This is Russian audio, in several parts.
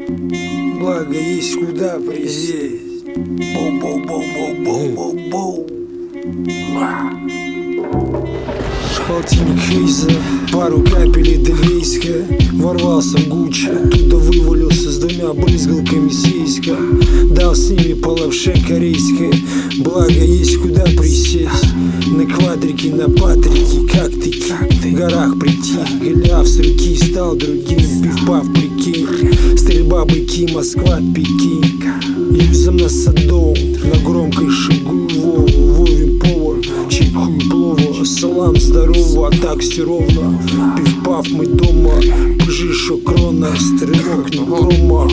Благо есть куда присесть. Боу-боу-боу-боу-боу-боу-боу. Полтинник Хейза, пару капель Эдельвейска. Ворвался в Гуччи, оттуда вывалился с двумя брызгалками сейска. Дал с ними по лапше корейской. Благо есть куда присесть. На квадрике, на патрике, как ты в горах притих. Голиаф с руки стал другим, пив-пав, прикинь. Стрельба, быки, Москва, Пекин. Юзом на Садовом, на громкой шагую Вову. Вовин повар, чайку и плова. Салам, здорово, а так все ровно. Пив-пав, мы дома, пыжи, шокрона. Стрелок, не промах.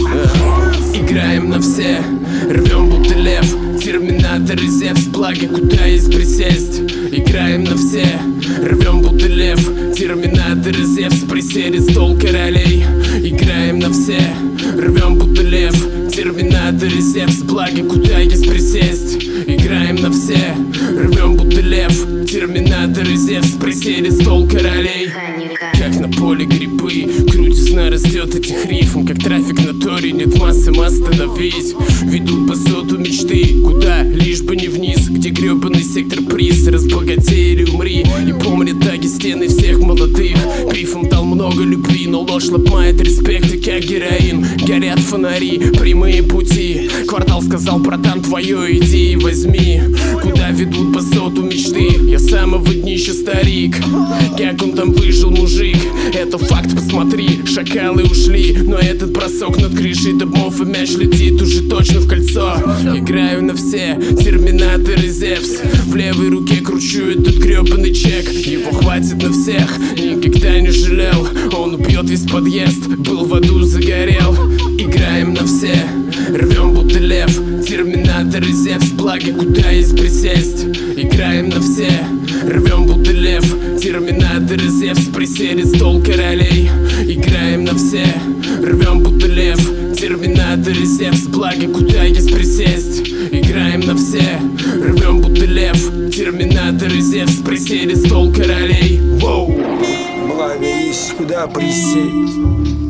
Играем на все, рвем будто лев. Терминатор и Зевс, благо куда есть присесть. Играем на все, рвем будто лев. Терминатор и Зевс, присели стол королей. Играем на все, рвем будто лев. Терминатор и Зевс, благо куда есть присесть. Играем на все, рвем будто лев. Терминатор и Зевс, присели стол королей. Как на поле грибы, крутизна растет этих рифм. Как трафик на торе, нет массы, остановись. Ведут по соту мечты, куда, лишь бы не вниз. Где гребаный сектор приз, разбогатей или умри. И помни таги стены всех молодых. Грифом дал много любви, но ложь ломает респекты, как героин. Горят фонари, прямые пути. Квартал сказал, братан, твое иди и возьми. Куда ведут по соту мечты, я с самого днища старик. Как он там выжил, мужик, это факт, посмотри. Шакалы ушли, но этот бросок над крышей домов. И мяч летит уже точно в кольцо. Играю на все, терминатор и Зевс. В левой руке кручу этот гребаный чек. Его хватит на всех, никогда не жалел. Он убьет весь подъезд, был в аду, загорел. Играем на все, рвем будто лев. Терминатор и Зевс, благо куда есть присесть. Играем на все, рвем будто лев. Терминатор и Зевс, присели стол королей. Играем на все, рвем будто лев. Терминатор и Зевс, благо куда есть присесть. Играем на все, рвем будто лев. Терминатор и Зевс, присели стол королей. Воу. Благо есть куда присесть.